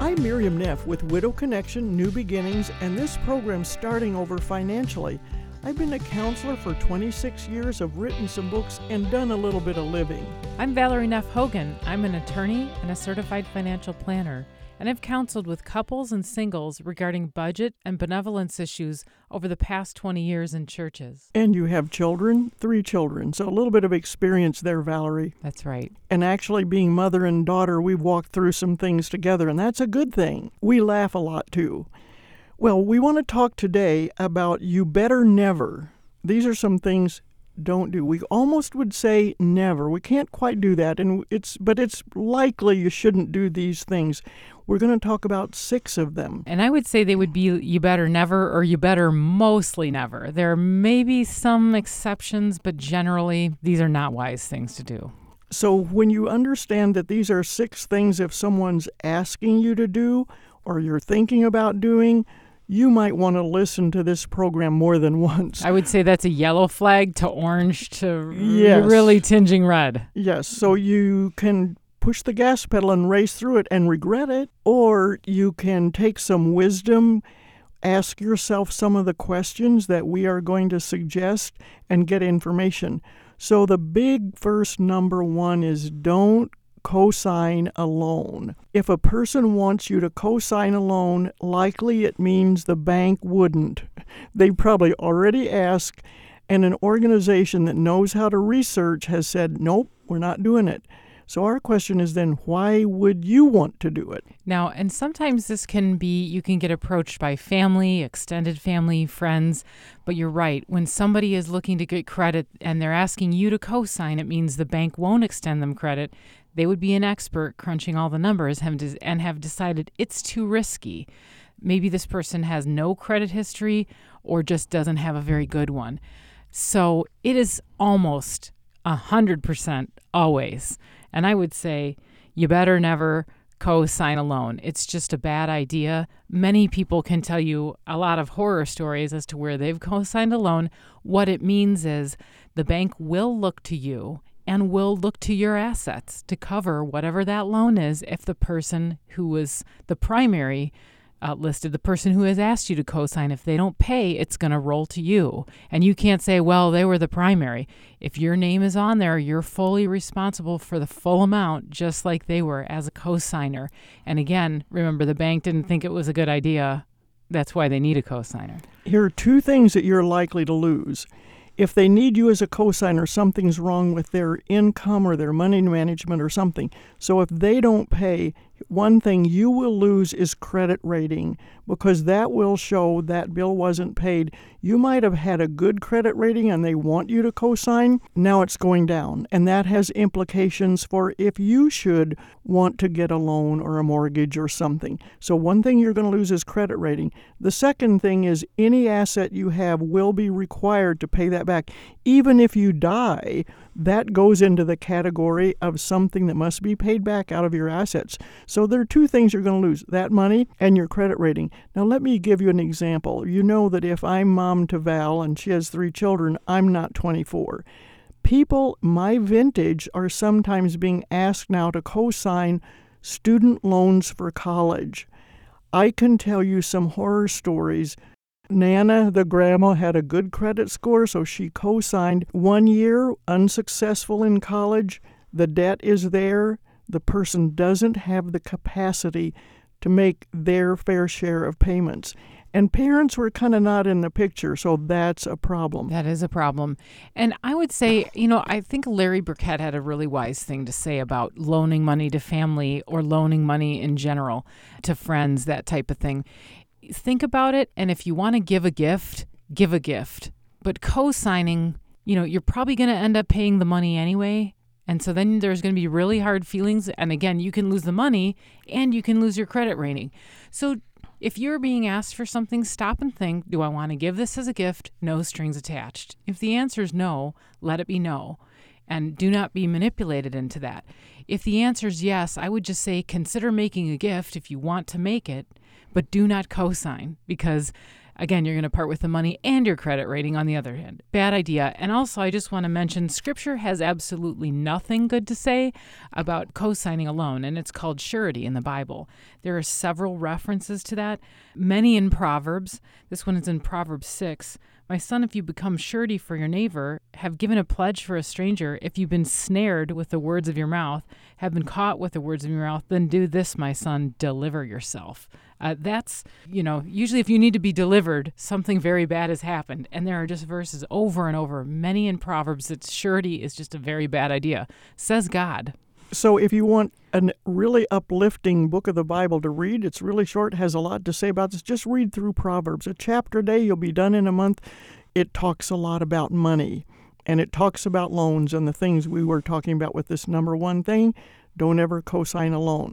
I'm Miriam Neff with Widow Connection, New Beginnings, and this program's starting over financially. I've been a counselor for 26 years, have written some books, and done a little bit of living. I'm Valerie Neff Hogan. I'm an attorney and a certified financial planner, and I've counseled with couples and singles regarding budget and benevolence issues over the past 20 years in churches. And you have children, 3 children, so a little bit of experience there, Valerie. That's right. And actually being mother and daughter, we've walked through some things together, and that's a good thing. We laugh a lot, too. Well, we want to talk today about you better never. These are some things don't do. We almost would say never. We can't quite do that, but it's likely you shouldn't do these things. We're going to talk about 6 of them. And I would say they would be you better never or you better mostly never. There may be some exceptions, but generally these are not wise things to do. So when you understand that these are 6 things if someone's asking you to do or you're thinking about doing, you might want to listen to this program more than once. I would say that's a yellow flag to orange to Yes. really tinging red. Yes, so you can push the gas pedal and race through it and regret it, or you can take some wisdom, ask yourself some of the questions that we are going to suggest, and get information. So the big first number 1 is don't co-sign a loan. If a person wants you to co-sign a loan, likely it means the bank wouldn't. They probably already asked, and an organization that knows how to research has said, nope, we're not doing it. So our question is then, why would you want to do it? Now, and sometimes this can be, you can get approached by family, extended family, friends, but you're right. When somebody is looking to get credit and they're asking you to co-sign, it means the bank won't extend them credit. They would be an expert crunching all the numbers and have decided it's too risky. Maybe this person has no credit history or just doesn't have a very good one. So it is almost 100% always. And I would say you better never co-sign a loan. It's just a bad idea. Many people can tell you a lot of horror stories as to where they've co-signed a loan. What it means is the bank will look to you and will look to your assets to cover whatever that loan is if the person who was the primary listed, the person who has asked you to co-sign, if they don't pay, it's going to roll to you. And you can't say, well, they were the primary. If your name is on there, you're fully responsible for the full amount, just like they were as a co-signer. And again, remember, the bank didn't think it was a good idea. That's why they need a co-signer. Here are 2 things that you're likely to lose. If they need you as a co-signer, something's wrong with their income or their money management or something. So if they don't pay, one thing you will lose is credit rating, because that will show that bill wasn't paid. You might have had a good credit rating and they want you to co-sign. Now it's going down. And that has implications for if you should want to get a loan or a mortgage or something. So one thing you're going to lose is credit rating. The second thing is any asset you have will be required to pay that back. Even if you die, that goes into the category of something that must be paid back out of your assets. So there are 2 things you're going to lose, that money and your credit rating. Now let me give you an example. You know that if I'm mom to Val and she has 3 children, I'm not 24. People my vintage are sometimes being asked now to co-sign student loans for college. I can tell you some horror stories. Nana, the grandma, had a good credit score, so she co-signed 1 year, unsuccessful in college. The debt is there. The person doesn't have the capacity to make their fair share of payments. And parents were kind of not in the picture, so that's a problem. That is a problem. And I would say, I think Larry Burkett had a really wise thing to say about loaning money to family or loaning money in general to friends, that type of thing. Think about it, and if you want to give a gift, give a gift. But co-signing, you're probably going to end up paying the money anyway. And so then there's going to be really hard feelings. And again, you can lose the money and you can lose your credit rating. So if you're being asked for something, stop and think, do I want to give this as a gift? No strings attached. If the answer is no, let it be no. And do not be manipulated into that. If the answer is yes, I would just say consider making a gift if you want to make it, but do not co-sign, because Again, you're going to part with the money and your credit rating on the other hand. Bad idea. And also, I just want to mention Scripture has absolutely nothing good to say about co-signing a loan, and it's called surety in the Bible. There are several references to that, many in Proverbs. This one is in Proverbs 6. My son, if you become surety for your neighbor, have given a pledge for a stranger, if you've been snared with the words of your mouth, have been caught with the words of your mouth, then do this, my son, deliver yourself. That's, usually if you need to be delivered, something very bad has happened. And there are just verses over and over, many in Proverbs, that surety is just a very bad idea, says God. So if you want a really uplifting book of the Bible to read, it's really short, has a lot to say about this. Just read through Proverbs. A chapter a day, you'll be done in a month. It talks a lot about money, and it talks about loans and the things we were talking about with this number one thing. Don't ever co-sign a loan.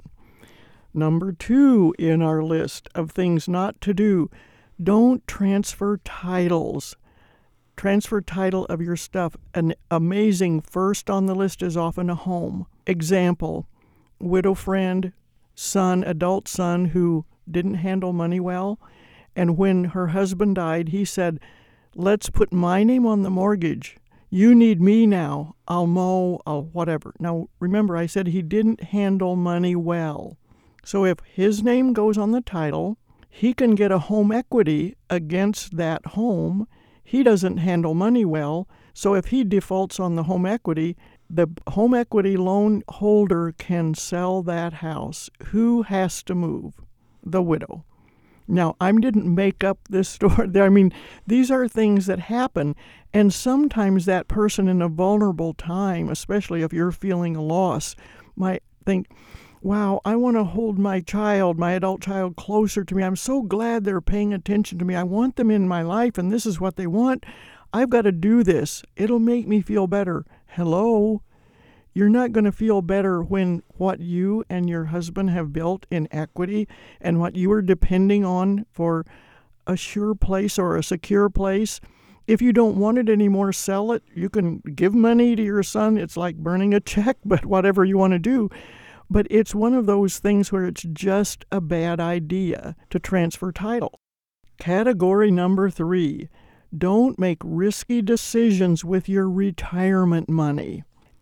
Number 2 in our list of things not to do, don't transfer titles. Transfer title of your stuff. An amazing first on the list is often a home. Example, widow friend, son, adult son who didn't handle money well. And when her husband died, he said, let's put my name on the mortgage. You need me now. I'll mow, I'll whatever. Now, remember, I said he didn't handle money well. So if his name goes on the title, he can get a home equity against that home. He doesn't handle money well, so if he defaults on the home equity, the home equity loan holder can sell that house. Who has to move? The widow. Now, I didn't make up this story. I mean, these are things that happen, and sometimes that person in a vulnerable time, especially if you're feeling a loss, might think, wow, I want to hold my child, my adult child, closer to me. I'm so glad they're paying attention to me. I want them in my life, and this is what they want. I've got to do this. It'll make me feel better. Hello? You're not going to feel better when what you and your husband have built in equity and what you are depending on for a sure place or a secure place. If you don't want it anymore, sell it. You can give money to your son. It's like burning a check, but whatever you want to do. But it's one of those things where it's just a bad idea to transfer title. Category number 3, don't make risky decisions with your retirement money.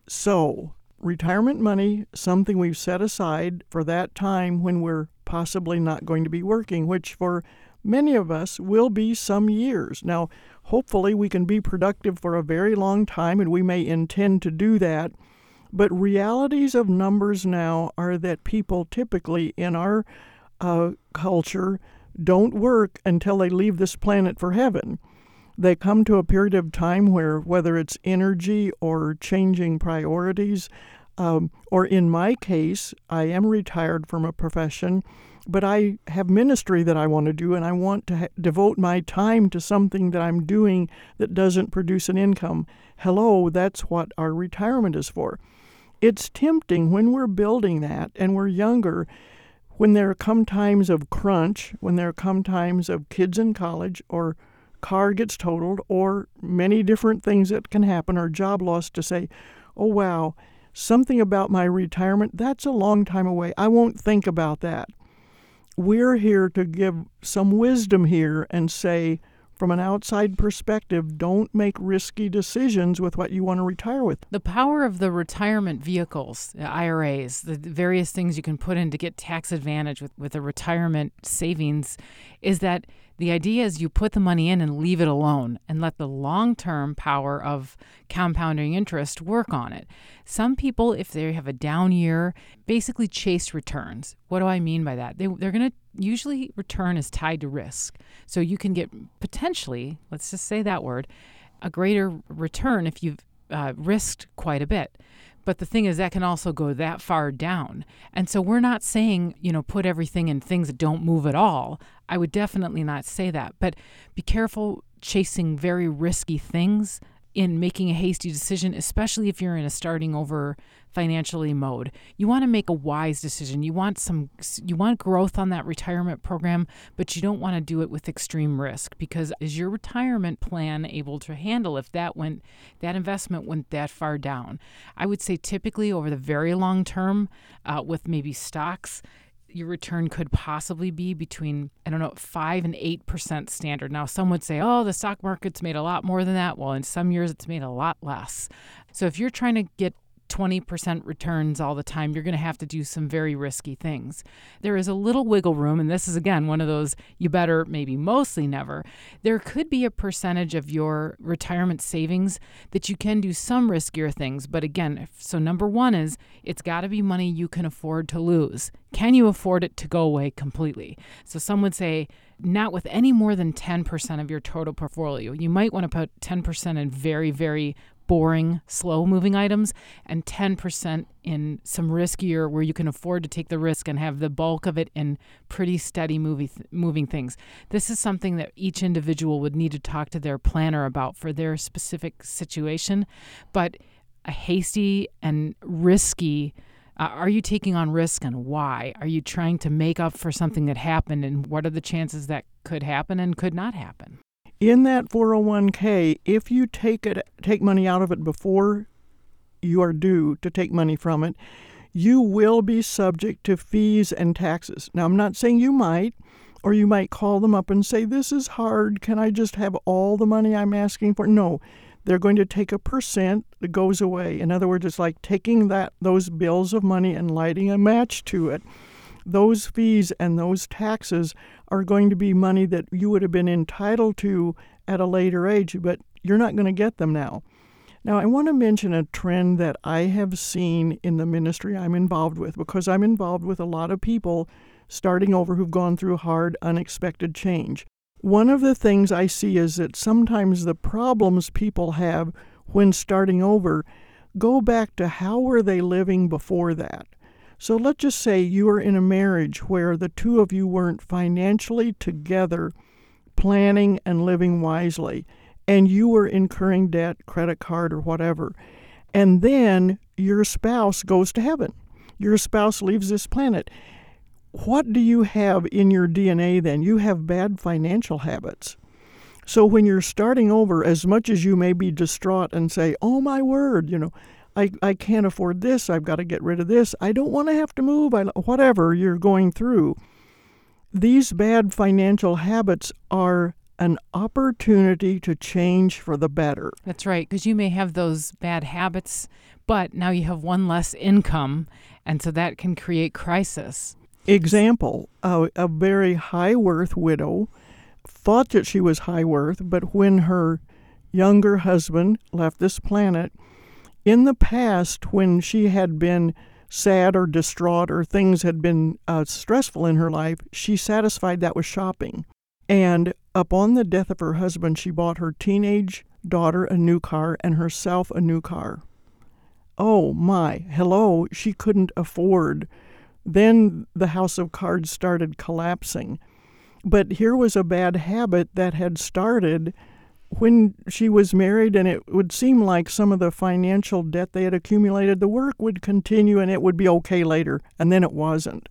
So, retirement money, something we've set aside for that time when we're possibly not going to be working, which for many of us will be some years. Now, hopefully we can be productive for a very long time, and we may intend to do that. But realities of numbers now are that people typically in our culture don't work until they leave this planet for heaven. They come to a period of time where, whether it's energy or changing priorities, or in my case, I am retired from a profession, but I have ministry that I want to do, and I want to devote my time to something that I'm doing that doesn't produce an income. Hello, that's what our retirement is for. It's tempting when we're building that and we're younger, when there come times of crunch, when there come times of kids in college or car gets totaled or many different things that can happen or job loss, to say, oh, wow, something about my retirement, that's a long time away. I won't think about that. We're here to give some wisdom here and say, from an outside perspective, don't make risky decisions with what you want to retire with. The power of the retirement vehicles, the IRAs, the various things you can put in to get tax advantage with a retirement savings, is that the idea is you put the money in and leave it alone and let the long-term power of compounding interest work on it. Some people, if they have a down year, basically chase returns. What do I mean by that? They're going to usually return is tied to risk. So you can get potentially, let's just say that word, a greater return if you've risked quite a bit. But the thing is, that can also go that far down. And so we're not saying, put everything in things that don't move at all. I would definitely not say that. But be careful chasing very risky things in making a hasty decision, especially if you're in a starting over financially mode. You want to make a wise decision. You want growth on that retirement program, but you don't want to do it with extreme risk, because is your retirement plan able to handle if that investment went that far down? I would say typically over the very long term, with maybe stocks, your return could possibly be between, 5 and 8% standard. Now, some would say, oh, the stock market's made a lot more than that. Well, in some years, it's made a lot less. So if you're trying to get 20% returns all the time, you're going to have to do some very risky things. There is a little wiggle room, and this is, again, one of those you better, maybe mostly never. There could be a percentage of your retirement savings that you can do some riskier things. But again, so number one is it's got to be money you can afford to lose. Can you afford it to go away completely? So some would say not with any more than 10% of your total portfolio. You might want to put 10% in very, very boring, slow-moving items and 10% in some riskier where you can afford to take the risk and have the bulk of it in pretty steady moving things. This is something that each individual would need to talk to their planner about for their specific situation. But a hasty and risky, are you taking on risk and why? Are you trying to make up for something that happened, and what are the chances that could happen and could not happen? In that 401k, if you take money out of it before you are due to take money from it, you will be subject to fees and taxes. Now, I'm not saying you might, or you might call them up and say, this is hard. Can I just have all the money I'm asking for? No, they're going to take a percent that goes away. In other words, it's like taking those bills of money and lighting a match to it. Those fees and those taxes are going to be money that you would have been entitled to at a later age, but you're not going to get them now. Now, I want to mention a trend that I have seen in the ministry I'm involved with, because I'm involved with a lot of people starting over who've gone through hard, unexpected change. One of the things I see is that sometimes the problems people have when starting over go back to how were they living before that. So let's just say you are in a marriage where the two of you weren't financially together, planning and living wisely, and you were incurring debt, credit card or whatever. And then your spouse goes to heaven. Your spouse leaves this planet. What do you have in your DNA then? You have bad financial habits. So when you're starting over, as much as you may be distraught and say, oh my word, I can't afford this, I've got to get rid of this, I don't want to have to move, whatever you're going through. These bad financial habits are an opportunity to change for the better. That's right, because you may have those bad habits, but now you have one less income, and so that can create crisis. Example, a very high-worth widow thought that she was high-worth, but when her younger husband left this planet, in the past, when she had been sad or distraught or things had been stressful in her life, she satisfied that with shopping. And upon the death of her husband, she bought her teenage daughter a new car and herself a new car. Oh my, hello, she couldn't afford. Then the house of cards started collapsing. But here was a bad habit that had started when she was married, and it would seem like some of the financial debt they had accumulated, the work would continue and it would be okay later, and then it wasn't.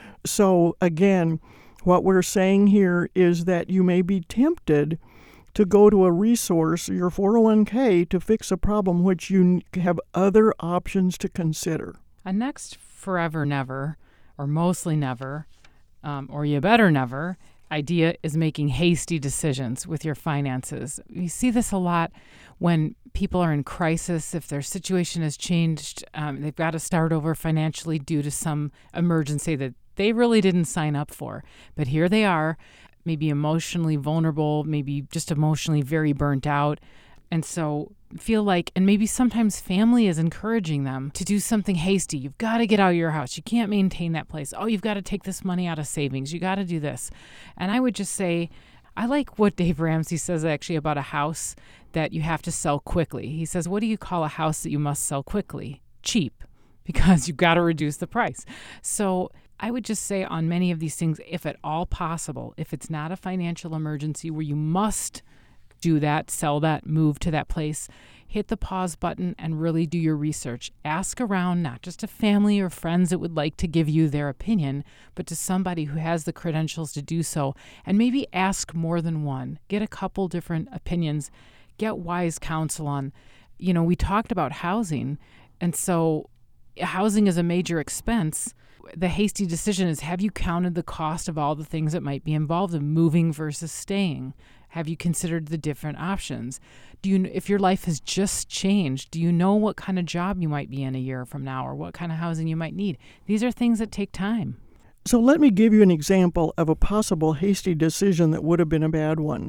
So again, what we're saying here is that you may be tempted to go to a resource, your 401k, to fix a problem which you have other options to consider. A next forever never, or mostly never, or you better never, idea is making hasty decisions with your finances. We see this a lot when people are in crisis. If their situation has changed, they've got to start over financially due to some emergency that they really didn't sign up for. But here they are, maybe emotionally vulnerable, maybe just emotionally very burnt out. And so feel like, and maybe sometimes family is encouraging them to do something hasty. You've got to get out of your house. You can't maintain that place. Oh, you've got to take this money out of savings. You got to do this. And I would just say, I like what Dave Ramsey says actually about a house that you have to sell quickly. He says, what do you call a house that you must sell quickly? Cheap, because you've got to reduce the price. So I would just say on many of these things, if at all possible, if it's not a financial emergency where you must do that, sell that, move to that place, hit the pause button and really do your research. Ask around, not just to family or friends that would like to give you their opinion, but to somebody who has the credentials to do so. And maybe ask more than one. Get a couple different opinions. Get wise counsel on, we talked about housing. And so housing is a major expense. the hasty decision is, have you counted the cost of all the things that might be involved in moving versus staying? Have you considered the different options? If your life has just changed, do you know what kind of job you might be in a year from now, or what kind of housing you might need? These are things that take time. So let me give you an example of a possible hasty decision that would have been a bad one.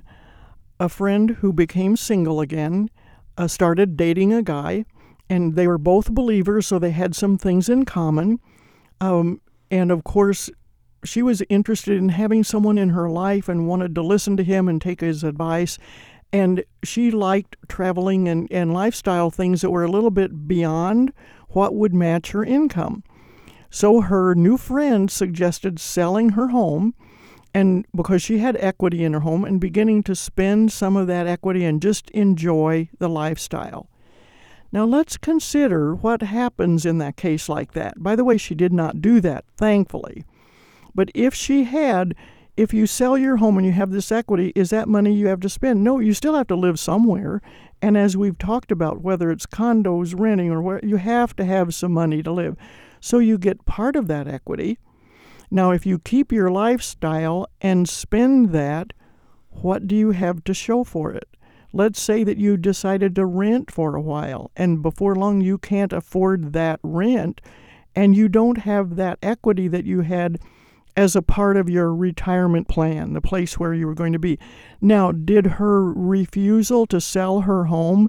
A friend who became single again started dating a guy, and they were both believers, so they had some things in common. And of course, she was interested in having someone in her life and wanted to listen to him and take his advice. And she liked traveling and lifestyle things that were a little bit beyond what would match her income. So her new friend suggested selling her home, and because she had equity in her home, and beginning to spend some of that equity and just enjoy the lifestyle. Now let's consider what happens in that case like that. By the way, she did not do that, thankfully. But if she had, if you sell your home and you have this equity, is that money you have to spend? No, you still have to live somewhere. And as we've talked about, whether it's condos, renting, or where, you have to have some money to live. So you get part of that equity. Now, if you keep your lifestyle and spend that, what do you have to show for it? Let's say that you decided to rent for a while, and before long you can't afford that rent, and you don't have that equity that you had as a part of your retirement plan, the place where you were going to be. Now, did her refusal to sell her home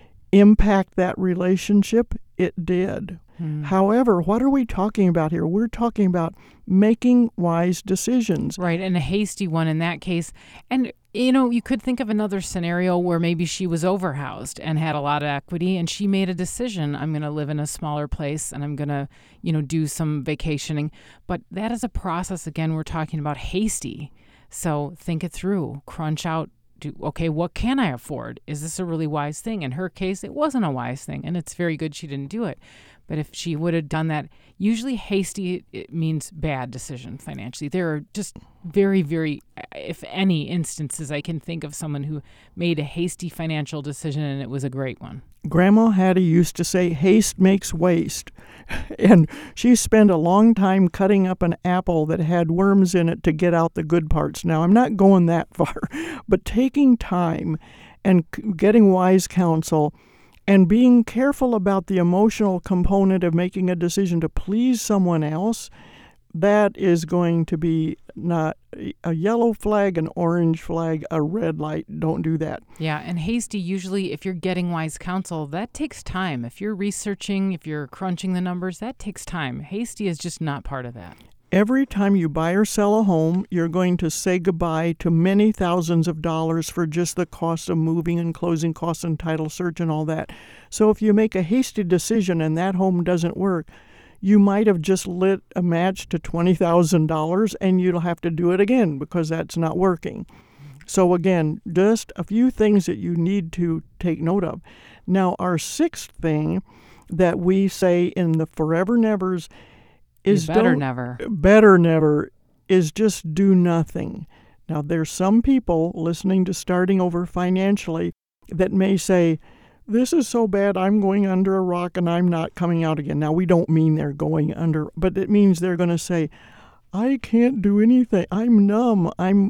impact that relationship? It did. However, what are we talking about here? We're talking about making wise decisions. Right, and a hasty one in that case. And, you could think of another scenario where maybe she was overhoused and had a lot of equity, and she made a decision, I'm going to live in a smaller place and I'm going to, do some vacationing. But that is a process, again, we're talking about hasty. So think it through, crunch out, okay, what can I afford? Is this a really wise thing? In her case, it wasn't a wise thing, and it's very good she didn't do it. But if she would have done that, usually hasty, it means bad decision financially. There are just very, very, if any, instances I can think of someone who made a hasty financial decision and it was a great one. Grandma Hattie used to say, haste makes waste. And she spent a long time cutting up an apple that had worms in it to get out the good parts. Now, I'm not going that far, but taking time and getting wise counsel and being careful about the emotional component of making a decision to please someone else, that is going to be not a yellow flag, an orange flag, a red light. Don't do that. Yeah, and hasty, usually if you're getting wise counsel, that takes time. If you're researching, if you're crunching the numbers, that takes time. Hasty is just not part of that. Every time you buy or sell a home, you're going to say goodbye to many thousands of dollars for just the cost of moving and closing costs and title search and all that. So if you make a hasty decision and that home doesn't work, you might have just lit a match to $20,000 and you'll have to do it again because that's not working. So again, just a few things that you need to take note of. Now, our sixth thing that we say in the Forever Nevers is better never. Better never is just do nothing. Now, there's some people listening to Starting Over Financially that may say, this is so bad, I'm going under a rock and I'm not coming out again. Now, we don't mean they're going under, but it means they're going to say, I can't do anything. I'm numb.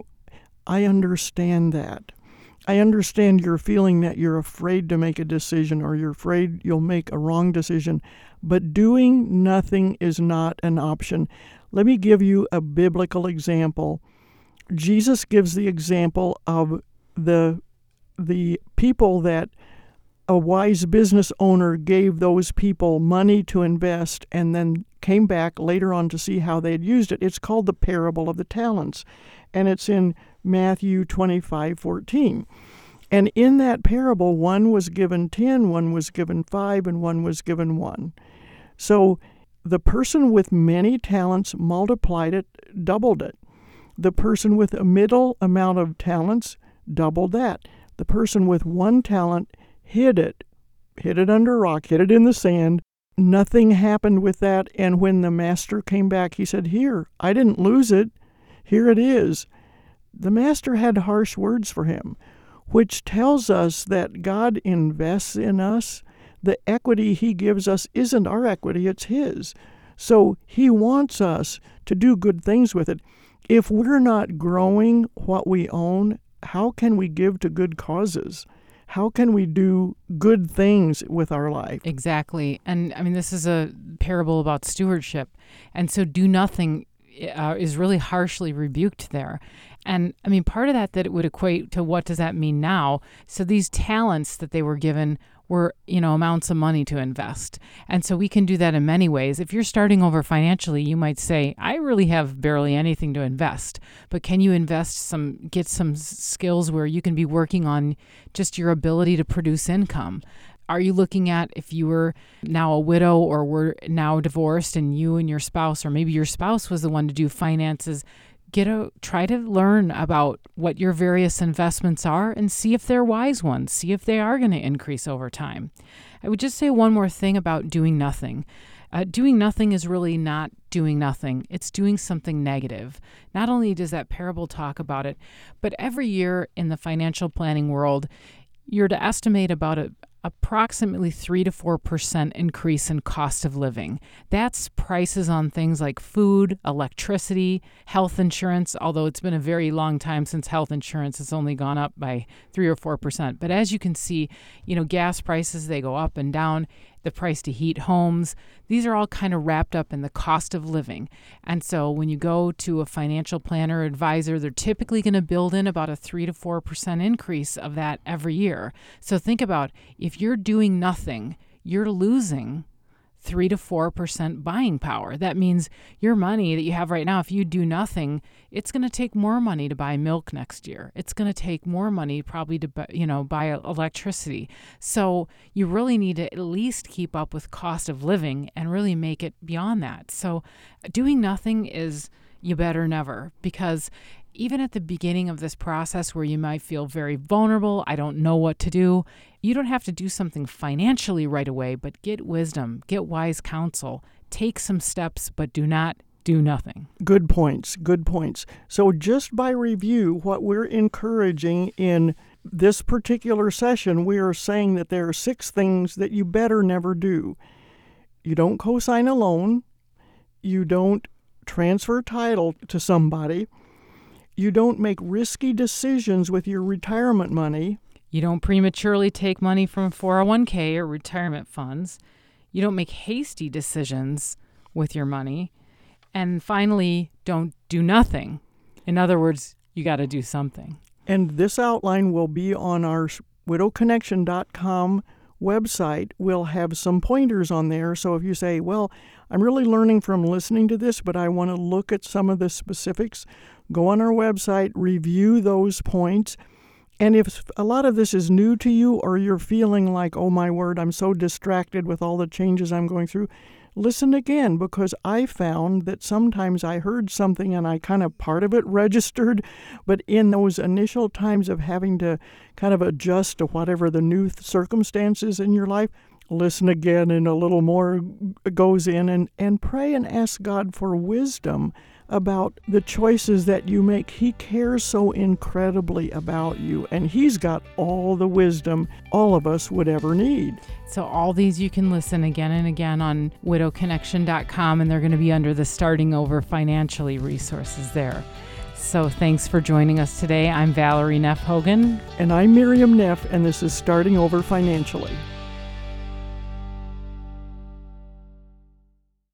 I understand that. I understand you're feeling that you're afraid to make a decision or you're afraid you'll make a wrong decision, but doing nothing is not an option. Let me give you a biblical example. Jesus gives the example of the people that a wise business owner gave those people money to invest and then came back later on to see how they had used it. It's called the parable of the talents, and it's in Matthew 25:14. And in that parable, one was given 10, one was given 5, and one was given 1. So the person with many talents multiplied it, doubled it. The person with a middle amount of talents doubled that. The person with 1 talent hid it under a rock, hid it in the sand. Nothing happened with that. And when the master came back, he said, here, I didn't lose it. Here it is. The master had harsh words for him, which tells us that God invests in us. The equity he gives us isn't our equity, it's his. So he wants us to do good things with it. If we're not growing what we own, how can we give to good causes? How can we do good things with our life? Exactly. And I mean, this is a parable about stewardship. And so do nothing is really harshly rebuked there. And I mean, part of that it would equate to what does that mean now? So these talents that they were given were, amounts of money to invest. And so we can do that in many ways. If you're starting over financially, you might say, I really have barely anything to invest. But can you get some skills where you can be working on just your ability to produce income? Are you looking at if you were now a widow or were now divorced and you and your spouse, or maybe your spouse was the one to do finances, try to learn about what your various investments are and see if they're wise ones, see if they are going to increase over time. I would just say one more thing about doing nothing. Doing nothing is really not doing nothing. It's doing something negative. Not only does that parable talk about it, but every year in the financial planning world, you're to estimate about approximately 3 to 4% increase in cost of living. That's prices on things like food, electricity, health insurance, although it's been a very long time since health insurance has only gone up by 3 or 4%. But as you can see, gas prices, they go up and down. The price to heat homes, these are all kind of wrapped up in the cost of living. And so when you go to a financial planner or advisor, they're typically going to build in about a 3 to 4% increase of that every year. So think about if you're doing nothing, you're losing 3 to 4% buying power. That means your money that you have right now, if you do nothing, it's going to take more money to buy milk next year. It's going to take more money probably to buy electricity. So you really need to at least keep up with cost of living and really make it beyond that. So doing nothing is you better never, because even at the beginning of this process where you might feel very vulnerable, I don't know what to do, you don't have to do something financially right away, but get wisdom, get wise counsel, take some steps, but do not do nothing. Good points, good points. So just by review, what we're encouraging in this particular session, we are saying that there are 6 things that you better never do. You don't co-sign a loan. You don't transfer title to somebody. You don't make risky decisions with your retirement money. You don't prematurely take money from 401k or retirement funds. You don't make hasty decisions with your money. And finally, don't do nothing. In other words, you got to do something. And this outline will be on our widowconnection.com website. We'll have some pointers on there. So if you say, well, I'm really learning from listening to this, but I want to look at some of the specifics, go on our website, review those points. And if a lot of this is new to you, or you're feeling like, oh my word, I'm so distracted with all the changes I'm going through, listen again, because I found that sometimes I heard something and I kind of part of it registered, but in those initial times of having to kind of adjust to whatever the new circumstances in your life, listen again and a little more goes in, and pray and ask God for wisdom about the choices that you make. He cares so incredibly about you, and He's got all the wisdom all of us would ever need. So all these you can listen again and again on widowconnection.com, and they're going to be under the Starting Over Financially resources there. So thanks for joining us today. I'm Valerie Neff Hogan. And I'm Miriam Neff, and this is Starting Over Financially.